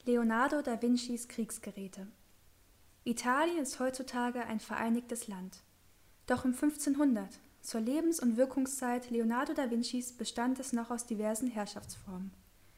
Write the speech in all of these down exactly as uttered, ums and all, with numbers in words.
Leonardo da Vincis Kriegsgeräte. Italien ist heutzutage ein vereinigtes Land. Doch um fünfzehnhundert, zur Lebens- und Wirkungszeit Leonardo da Vincis, bestand es noch aus diversen Herrschaftsformen.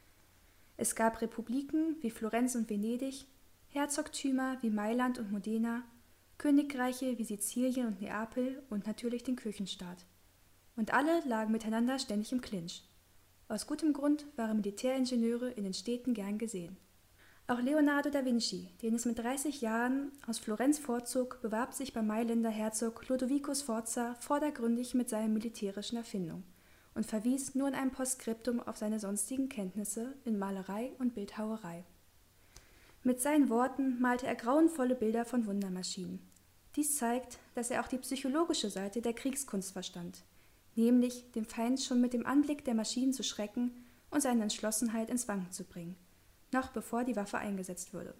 Es gab Republiken wie Florenz und Venedig, Herzogtümer wie Mailand und Modena, Königreiche wie Sizilien und Neapel und natürlich den Kirchenstaat. Und alle lagen miteinander ständig im Clinch. Aus gutem Grund waren Militäringenieure in den Städten gern gesehen. Auch Leonardo da Vinci, den es mit dreißig Jahren aus Florenz vorzog, bewarb sich beim Mailänder Herzog Lodovico Sforza vordergründig mit seinen militärischen Erfindungen und verwies nur in einem Postskriptum auf seine sonstigen Kenntnisse in Malerei und Bildhauerei. Mit seinen Worten malte er grauenvolle Bilder von Wundermaschinen. Dies zeigt, dass er auch die psychologische Seite der Kriegskunst verstand, nämlich dem Feind schon mit dem Anblick der Maschinen zu schrecken und seine Entschlossenheit ins Wanken zu bringen, noch bevor die Waffe eingesetzt würde.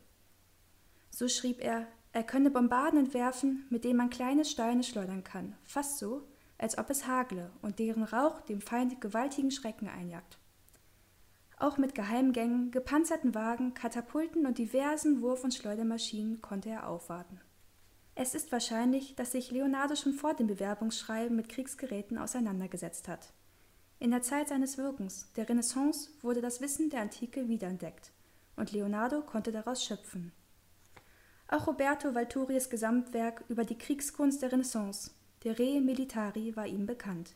So schrieb er, er könne Bombarden entwerfen, mit denen man kleine Steine schleudern kann, fast so, als ob es hagle und deren Rauch dem Feind gewaltigen Schrecken einjagt. Auch mit Geheimgängen, gepanzerten Wagen, Katapulten und diversen Wurf- und Schleudermaschinen konnte er aufwarten. Es ist wahrscheinlich, dass sich Leonardo schon vor dem Bewerbungsschreiben mit Kriegsgeräten auseinandergesetzt hat. In der Zeit seines Wirkens, der Renaissance, wurde das Wissen der Antike wiederentdeckt, und Leonardo konnte daraus schöpfen. Auch Roberto Valturis Gesamtwerk über die Kriegskunst der Renaissance, De Re Militari, war ihm bekannt.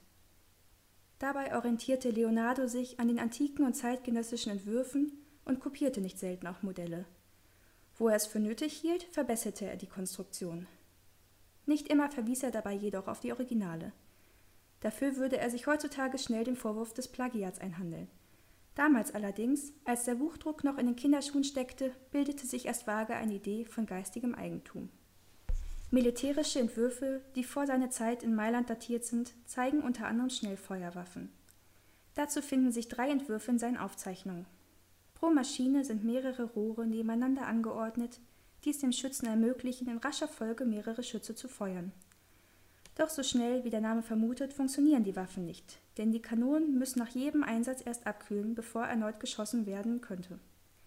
Dabei orientierte Leonardo sich an den antiken und zeitgenössischen Entwürfen und kopierte nicht selten auch Modelle. Wo er es für nötig hielt, verbesserte er die Konstruktion. Nicht immer verwies er dabei jedoch auf die Originale. Dafür würde er sich heutzutage schnell den Vorwurf des Plagiats einhandeln. Damals allerdings, als der Buchdruck noch in den Kinderschuhen steckte, bildete sich erst vage eine Idee von geistigem Eigentum. Militärische Entwürfe, die vor seiner Zeit in Mailand datiert sind, zeigen unter anderem Schnellfeuerwaffen. Dazu finden sich drei Entwürfe in seinen Aufzeichnungen. Pro Maschine sind mehrere Rohre nebeneinander angeordnet, die es dem Schützen ermöglichen, in rascher Folge mehrere Schüsse zu feuern. Doch so schnell, wie der Name vermutet, funktionieren die Waffen nicht, denn die Kanonen müssen nach jedem Einsatz erst abkühlen, bevor erneut geschossen werden könnte.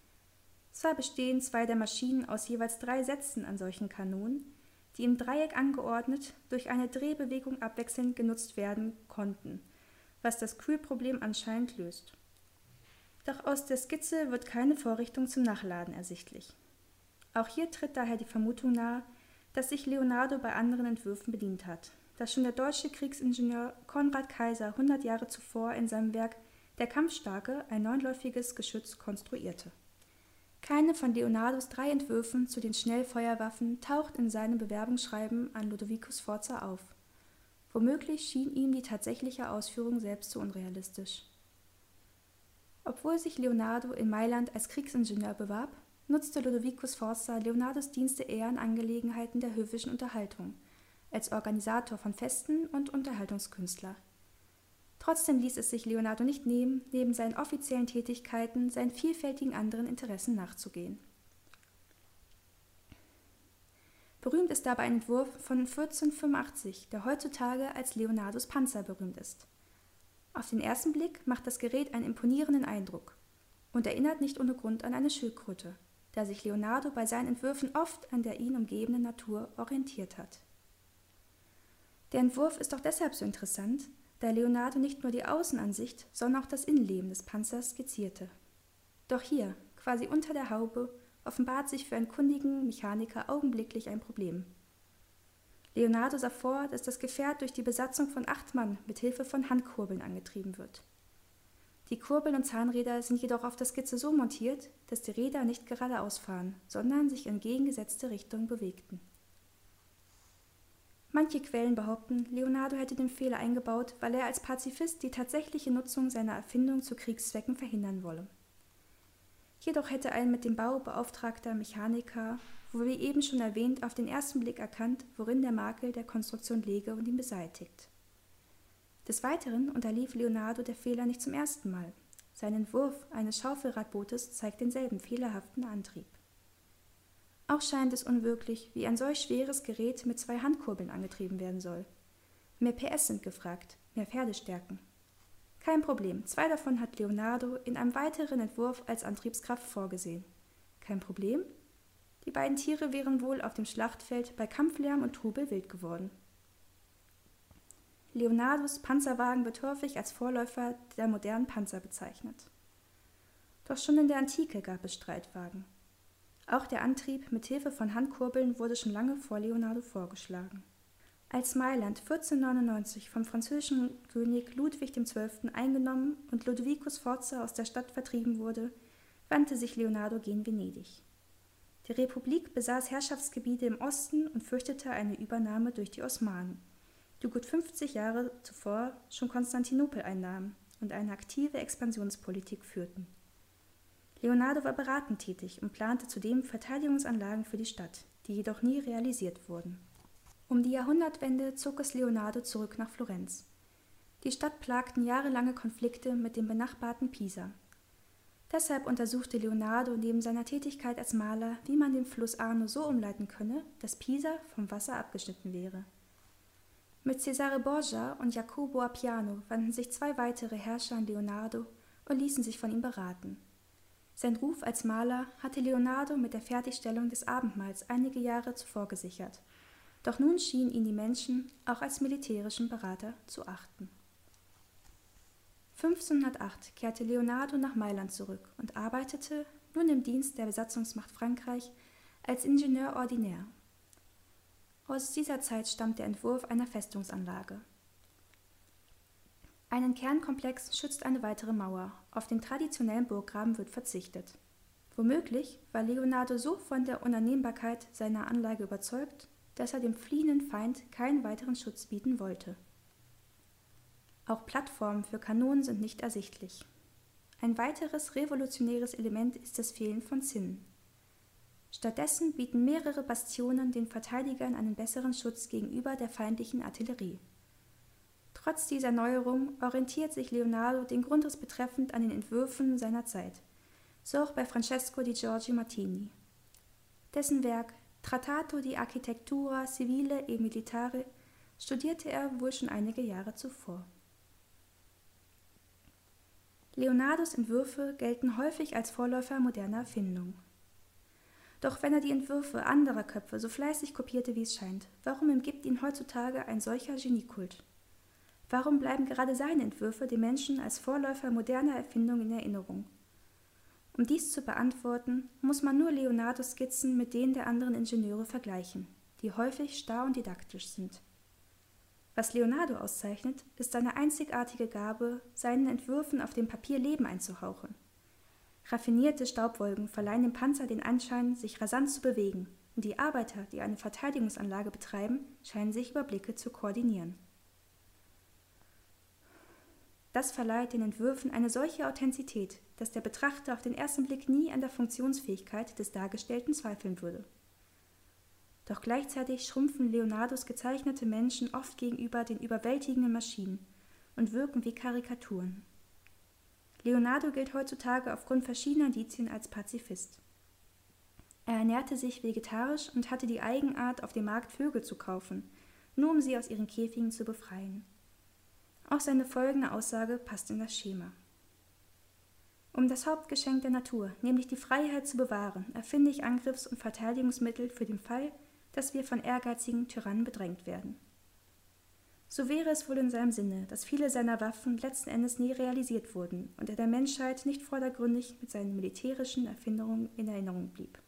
Zwar bestehen zwei der Maschinen aus jeweils drei Sätzen an solchen Kanonen, die im Dreieck angeordnet durch eine Drehbewegung abwechselnd genutzt werden konnten, was das Kühlproblem anscheinend löst. Doch aus der Skizze wird keine Vorrichtung zum Nachladen ersichtlich. Auch hier tritt daher die Vermutung nahe, dass sich Leonardo bei anderen Entwürfen bedient hat, das schon der deutsche Kriegsingenieur Konrad Kaiser hundert Jahre zuvor in seinem Werk Der Kampfstarke ein neunläufiges Geschütz konstruierte. Keine von Leonardos drei Entwürfen zu den Schnellfeuerwaffen taucht in seinem Bewerbungsschreiben an Lodovico Sforza auf. Womöglich schien ihm die tatsächliche Ausführung selbst zu unrealistisch. Obwohl sich Leonardo in Mailand als Kriegsingenieur bewarb, nutzte Lodovico Sforza Leonardos Dienste eher in Angelegenheiten der höfischen Unterhaltung, als Organisator von Festen und Unterhaltungskünstler. Trotzdem ließ es sich Leonardo nicht nehmen, neben seinen offiziellen Tätigkeiten seinen vielfältigen anderen Interessen nachzugehen. Berühmt ist dabei ein Entwurf von vierzehnhundertfünfundachtzig, der heutzutage als Leonardos Panzer berühmt ist. Auf den ersten Blick macht das Gerät einen imponierenden Eindruck und erinnert nicht ohne Grund an eine Schildkröte, da sich Leonardo bei seinen Entwürfen oft an der ihn umgebenden Natur orientiert hat. Der Entwurf ist auch deshalb so interessant, da Leonardo nicht nur die Außenansicht, sondern auch das Innenleben des Panzers skizzierte. Doch hier, quasi unter der Haube, offenbart sich für einen kundigen Mechaniker augenblicklich ein Problem. Leonardo sah vor, dass das Gefährt durch die Besatzung von acht Mann mit Hilfe von Handkurbeln angetrieben wird. Die Kurbeln und Zahnräder sind jedoch auf der Skizze so montiert, dass die Räder nicht geradeaus fahren, sondern sich in entgegengesetzte Richtung bewegten. Manche Quellen behaupten, Leonardo hätte den Fehler eingebaut, weil er als Pazifist die tatsächliche Nutzung seiner Erfindung zu Kriegszwecken verhindern wolle. Jedoch hätte ein mit dem Bau beauftragter Mechaniker, wie eben schon erwähnt, auf den ersten Blick erkannt, worin der Makel der Konstruktion läge und ihn beseitigt. Des Weiteren unterlief Leonardo der Fehler nicht zum ersten Mal. Sein Entwurf eines Schaufelradbootes zeigt denselben fehlerhaften Antrieb. Auch scheint es unwirklich, wie ein solch schweres Gerät mit zwei Handkurbeln angetrieben werden soll. Mehr P S sind gefragt, mehr Pferdestärken. Kein Problem, zwei davon hat Leonardo in einem weiteren Entwurf als Antriebskraft vorgesehen. Kein Problem? Die beiden Tiere wären wohl auf dem Schlachtfeld bei Kampflärm und Trubel wild geworden. Leonardos Panzerwagen wird häufig als Vorläufer der modernen Panzer bezeichnet. Doch schon in der Antike gab es Streitwagen. Auch der Antrieb mit Hilfe von Handkurbeln wurde schon lange vor Leonardo vorgeschlagen. Als Mailand vierzehnhundertneunundneunzig vom französischen König Ludwig der Zwölfte eingenommen und Lodovico Sforza aus der Stadt vertrieben wurde, wandte sich Leonardo gen Venedig. Die Republik besaß Herrschaftsgebiete im Osten und fürchtete eine Übernahme durch die Osmanen, die gut fünfzig Jahre zuvor schon Konstantinopel einnahmen und eine aktive Expansionspolitik führten. Leonardo war beratend tätig und plante zudem Verteidigungsanlagen für die Stadt, die jedoch nie realisiert wurden. Um die Jahrhundertwende zog es Leonardo zurück nach Florenz. Die Stadt plagten jahrelange Konflikte mit dem benachbarten Pisa. Deshalb untersuchte Leonardo neben seiner Tätigkeit als Maler, wie man den Fluss Arno so umleiten könne, dass Pisa vom Wasser abgeschnitten wäre. Mit Cesare Borgia und Jacopo Appiano wandten sich zwei weitere Herrscher an Leonardo und ließen sich von ihm beraten. Sein Ruf als Maler hatte Leonardo mit der Fertigstellung des Abendmahls einige Jahre zuvor gesichert, doch nun schienen ihn die Menschen auch als militärischen Berater zu achten. fünfzehnhundertacht kehrte Leonardo nach Mailand zurück und arbeitete, nun im Dienst der Besatzungsmacht Frankreich, als Ingenieur ordinär. Aus dieser Zeit stammt der Entwurf einer Festungsanlage. Einen Kernkomplex schützt eine weitere Mauer, auf den traditionellen Burggraben wird verzichtet. Womöglich war Leonardo so von der Unannehmbarkeit seiner Anlage überzeugt, dass er dem fliehenden Feind keinen weiteren Schutz bieten wollte. Auch Plattformen für Kanonen sind nicht ersichtlich. Ein weiteres revolutionäres Element ist das Fehlen von Zinnen. Stattdessen bieten mehrere Bastionen den Verteidigern einen besseren Schutz gegenüber der feindlichen Artillerie. Trotz dieser Neuerung orientiert sich Leonardo den Grundriss betreffend an den Entwürfen seiner Zeit, so auch bei Francesco di Giorgio Martini. Dessen Werk Trattato di Architettura Civile e Militare studierte er wohl schon einige Jahre zuvor. Leonardos Entwürfe gelten häufig als Vorläufer moderner Erfindungen. Doch wenn er die Entwürfe anderer Köpfe so fleißig kopierte, wie es scheint, warum umgibt ihn heutzutage ein solcher Geniekult? Warum bleiben gerade seine Entwürfe den Menschen als Vorläufer moderner Erfindungen in Erinnerung? Um dies zu beantworten, muss man nur Leonardos Skizzen mit denen der anderen Ingenieure vergleichen, die häufig starr und didaktisch sind. Was Leonardo auszeichnet, ist seine einzigartige Gabe, seinen Entwürfen auf dem Papier Leben einzuhauchen. Raffinierte Staubwolken verleihen dem Panzer den Anschein, sich rasant zu bewegen, und die Arbeiter, die eine Verteidigungsanlage betreiben, scheinen sich über Blicke zu koordinieren. Das verleiht den Entwürfen eine solche Authentizität, dass der Betrachter auf den ersten Blick nie an der Funktionsfähigkeit des Dargestellten zweifeln würde. Doch gleichzeitig schrumpfen Leonardos gezeichnete Menschen oft gegenüber den überwältigenden Maschinen und wirken wie Karikaturen. Leonardo gilt heutzutage aufgrund verschiedener Indizien als Pazifist. Er ernährte sich vegetarisch und hatte die Eigenart, auf dem Markt Vögel zu kaufen, nur um sie aus ihren Käfigen zu befreien. Auch seine folgende Aussage passt in das Schema. Um das Hauptgeschenk der Natur, nämlich die Freiheit zu bewahren, erfinde ich Angriffs- und Verteidigungsmittel für den Fall, dass wir von ehrgeizigen Tyrannen bedrängt werden. So wäre es wohl in seinem Sinne, dass viele seiner Waffen letzten Endes nie realisiert wurden und er der Menschheit nicht vordergründig mit seinen militärischen Erfindungen in Erinnerung blieb.